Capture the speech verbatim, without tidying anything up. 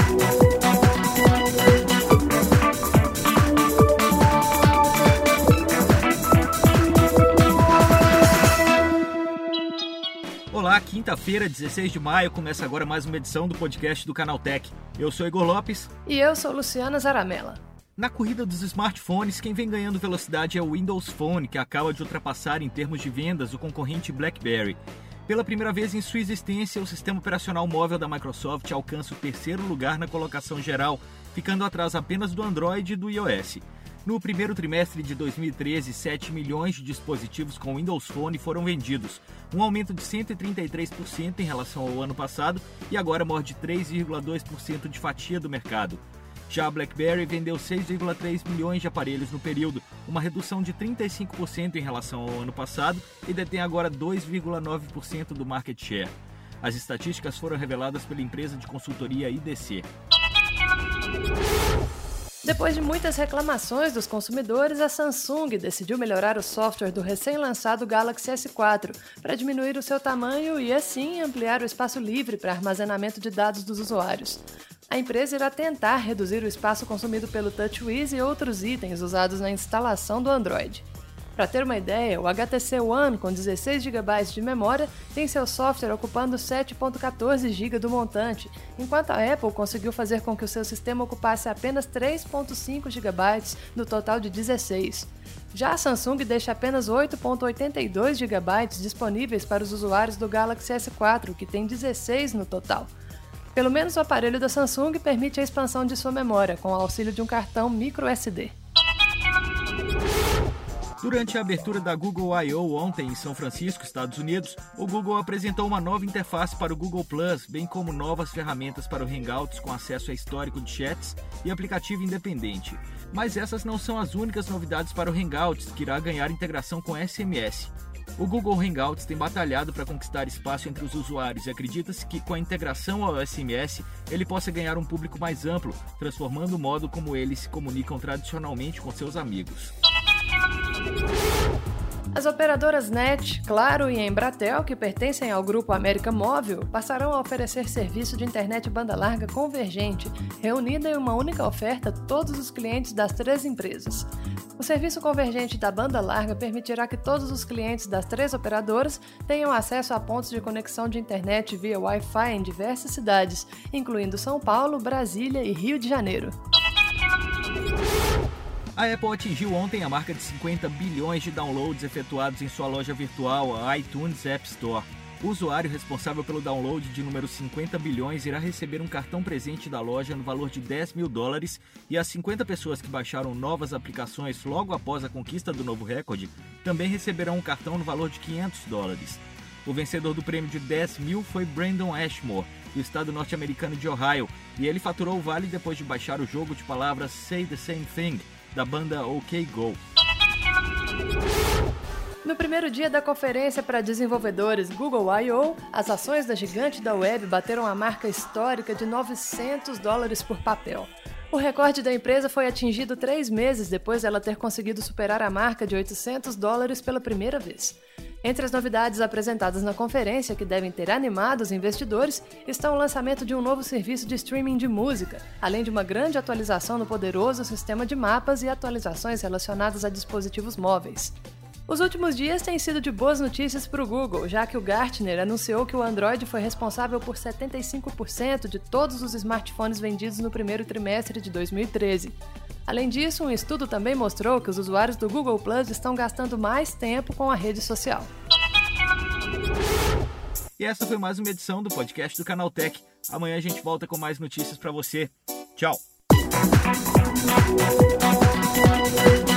Olá, quinta-feira, dezesseis de maio, começa agora mais uma edição do podcast do Canaltech. Eu sou Igor Lopes. E eu sou Luciana Zaramella. Na corrida dos smartphones, quem vem ganhando velocidade é o Windows Phone, que acaba de ultrapassar em termos de vendas o concorrente BlackBerry. Pela primeira vez em sua existência, o sistema operacional móvel da Microsoft alcança o terceiro lugar na colocação geral, ficando atrás apenas do Android e do iOS. No primeiro trimestre de dois mil e treze, sete milhões de dispositivos com Windows Phone foram vendidos, um aumento de cento e trinta e três por cento em relação ao ano passado e agora morde três vírgula dois por cento de fatia do mercado. Já a BlackBerry vendeu seis vírgula três milhões de aparelhos no período, uma redução de trinta e cinco por cento em relação ao ano passado e detém agora dois vírgula nove por cento do market share. As estatísticas foram reveladas pela empresa de consultoria I D C. Depois de muitas reclamações dos consumidores, a Samsung decidiu melhorar o software do recém-lançado Galaxy S quatro para diminuir o seu tamanho e, assim, ampliar o espaço livre para armazenamento de dados dos usuários. A empresa irá tentar reduzir o espaço consumido pelo TouchWiz e outros itens usados na instalação do Android. Para ter uma ideia, o H T C One, com dezesseis gigabytes de memória, tem seu software ocupando sete vírgula quatorze gigabytes do montante, enquanto a Apple conseguiu fazer com que o seu sistema ocupasse apenas três vírgula cinco gigabytes do total de dezesseis. Já a Samsung deixa apenas oito vírgula oitenta e dois gigabytes disponíveis para os usuários do Galaxy S quatro, que tem dezesseis no total. Pelo menos o aparelho da Samsung permite a expansão de sua memória, com o auxílio de um cartão microSD. Durante a abertura da Google I O ontem em São Francisco, Estados Unidos, o Google apresentou uma nova interface para o Google Plus, bem como novas ferramentas para o Hangouts com acesso a histórico de chats e aplicativo independente. Mas essas não são as únicas novidades para o Hangouts, que irá ganhar integração com S M S. O Google Hangouts tem batalhado para conquistar espaço entre os usuários e acredita-se que, com a integração ao S M S, ele possa ganhar um público mais amplo, transformando o modo como eles se comunicam tradicionalmente com seus amigos. As operadoras NET, Claro e Embratel, que pertencem ao grupo América Móvil, passarão a oferecer serviço de internet banda larga convergente, reunida em uma única oferta a todos os clientes das três empresas. O serviço convergente da banda larga permitirá que todos os clientes das três operadoras tenham acesso a pontos de conexão de internet via Wi-Fi em diversas cidades, incluindo São Paulo, Brasília e Rio de Janeiro. A Apple atingiu ontem a marca de cinquenta bilhões de downloads efetuados em sua loja virtual, a iTunes App Store. O usuário responsável pelo download de número cinquenta bilhões irá receber um cartão presente da loja no valor de dez mil dólares e as cinquenta pessoas que baixaram novas aplicações logo após a conquista do novo recorde também receberão um cartão no valor de quinhentos dólares. O vencedor do prêmio de dez mil foi Brandon Ashmore, do estado norte-americano de Ohio, e ele faturou o vale depois de baixar o jogo de palavras Say the Same Thing, da banda OK Go. No primeiro dia da conferência para desenvolvedores Google I O, as ações da gigante da web bateram a marca histórica de novecentos dólares por papel. O recorde da empresa foi atingido três meses depois dela ter conseguido superar a marca de oitocentos dólares pela primeira vez. Entre as novidades apresentadas na conferência, que devem ter animado os investidores, estão o lançamento de um novo serviço de streaming de música, além de uma grande atualização no poderoso sistema de mapas e atualizações relacionadas a dispositivos móveis. Os últimos dias têm sido de boas notícias para o Google, já que o Gartner anunciou que o Android foi responsável por setenta e cinco por cento de todos os smartphones vendidos no primeiro trimestre de dois mil e treze. Além disso, um estudo também mostrou que os usuários do Google Plus estão gastando mais tempo com a rede social. E essa foi mais uma edição do podcast do Canaltech. Amanhã a gente volta com mais notícias para você. Tchau!